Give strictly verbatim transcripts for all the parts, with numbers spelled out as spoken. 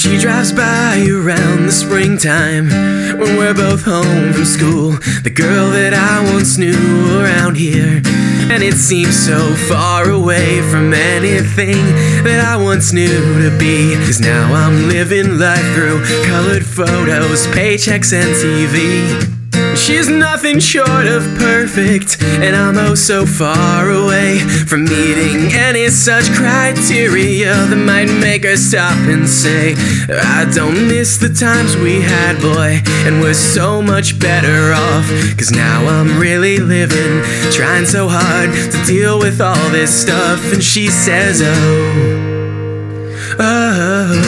She drives by around the springtime when we're both home from school. The girl that I once knew around here, and it seems so far away from anything that I once knew to be. Cause now I'm living life through colored photos, paychecks and T V. She's nothing short of perfect, and I'm oh so far away from meeting any such criteria that might make her stop and say, I don't miss the times we had, boy, and we're so much better off. Cause now I'm really living, trying so hard to deal with all this stuff. And she says, oh, oh,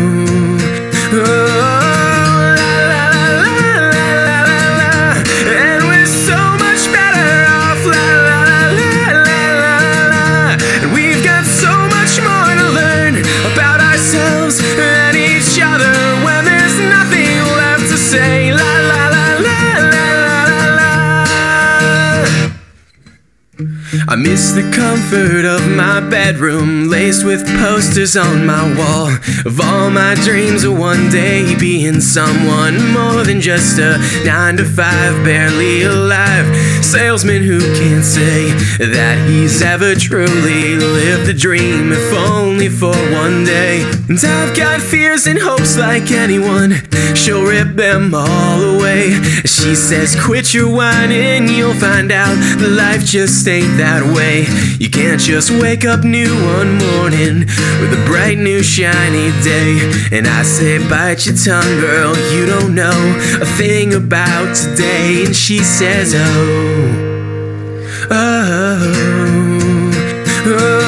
oh. And each other when there's nothing left to say. La la la la la la la. I miss the comfort of my bedroom, laced with posters on my wall of all my dreams of one day being someone more than just a nine to five, barely alive salesman who can't say that he's ever truly lived the dream, if only for one day. And I've got fears and hopes like anyone, she'll rip them all away. She says, quit your whining, you'll find out that life just ain't that way. You can't just wake up new one morning with a bright new shiny day. And I say, bite your tongue, girl, you don't know a thing about today. And she says, oh, oh, oh.